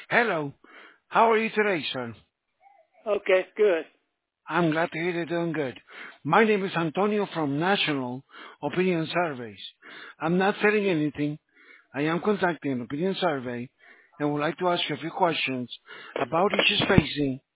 Hello. How are you today, sir? Okay, good. I'm glad to hear you're doing good. My name is Antonio from National Opinion Surveys. I'm not selling anything. I am conducting an opinion survey and would like to ask you a few questions about issues facing